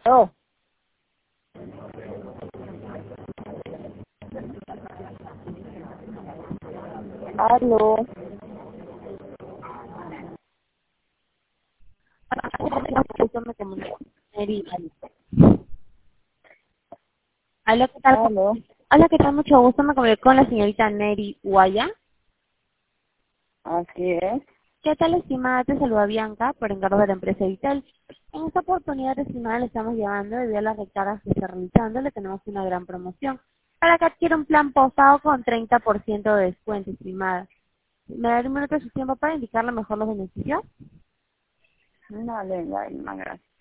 Oh, aló. Justo me comunico con Neri. Hola, ¿qué tal? Aló. Hola, ¿qué tal? Mucho gusto. Me comunico con la señorita Neri Guaya. Así es. ¿Qué tal, estimada? Te saluda Bianca, por encargo de la empresa Vital. En esta oportunidad, estimada, le estamos llevando, debido a las recargas que está realizando, le tenemos una gran promoción. Para que adquiera un plan posado con 30% de descuento, estimada. ¿Me da un minuto de su tiempo para indicarle mejor los beneficios? Dale, dale, más gracias.